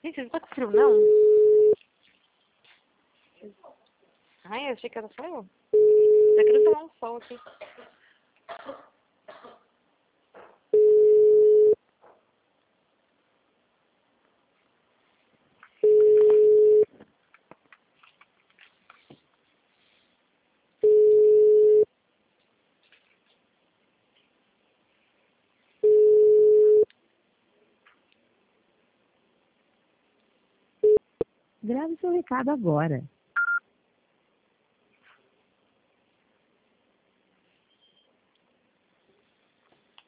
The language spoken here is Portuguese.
Gente, não tá com frio, não? Ai, eu achei que era só eu. Tá querendo tomar um sol aqui. Grave seu recado agora.